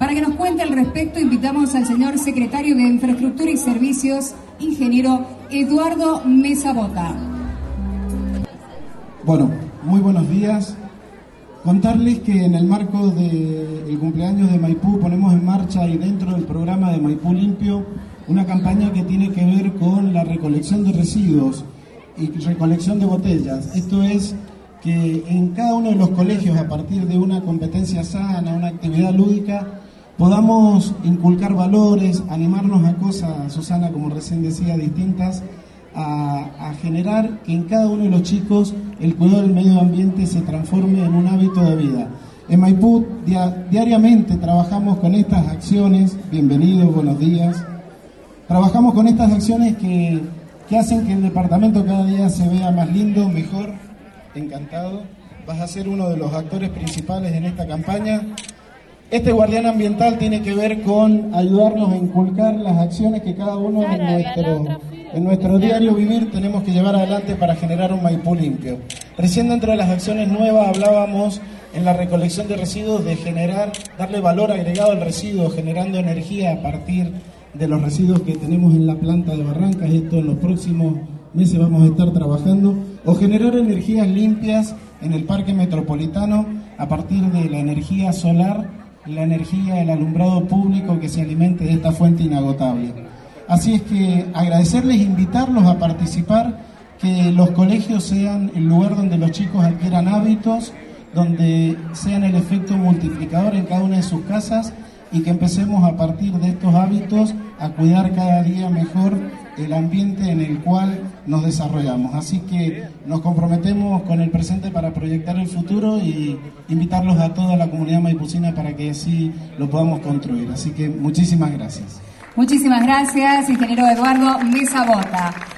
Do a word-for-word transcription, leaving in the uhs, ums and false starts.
Para que nos cuente al respecto, invitamos al señor secretario de Infraestructura y Servicios, ingeniero Eduardo Mesa Bota. Bueno, muy buenos días. Contarles que en el marco del cumpleaños de Maipú ponemos en marcha y dentro del programa de Maipú Limpio una campaña que tiene que ver con la recolección de residuos y recolección de botellas. Esto es que en cada uno de los colegios, a partir de una competencia sana, una actividad lúdica, podamos inculcar valores, animarnos a cosas, Susana, como recién decía, distintas, a, a generar que en cada uno de los chicos el cuidado del medio ambiente se transforme en un hábito de vida. En Maipú dia, diariamente trabajamos con estas acciones, bienvenidos, buenos días, trabajamos con estas acciones que, que hacen que el departamento cada día se vea más lindo, mejor. Encantado, vas a ser uno de los actores principales en esta campaña. Este guardián ambiental tiene que ver con ayudarnos a inculcar las acciones que cada uno en nuestro, en nuestro diario vivir tenemos que llevar adelante para generar un Maipú limpio. Recién dentro de las acciones nuevas hablábamos en la recolección de residuos de generar, darle valor agregado al residuo, generando energía a partir de los residuos que tenemos en la planta de Barrancas. Esto en los próximos meses vamos a estar trabajando, o generar energías limpias en el parque metropolitano a partir de la energía solar, la energía del alumbrado público que se alimente de esta fuente inagotable. Así es que agradecerles, invitarlos a participar, que los colegios sean el lugar donde los chicos adquieran hábitos, donde sean el efecto multiplicador en cada una de sus casas, y que empecemos a partir de estos hábitos a cuidar cada día mejor el ambiente en el cual nos desarrollamos. Así que nos comprometemos con el presente para proyectar el futuro y invitarlos a toda la comunidad maipucina para que así lo podamos construir. Así que muchísimas gracias. Muchísimas gracias, ingeniero Eduardo Mesa Bota.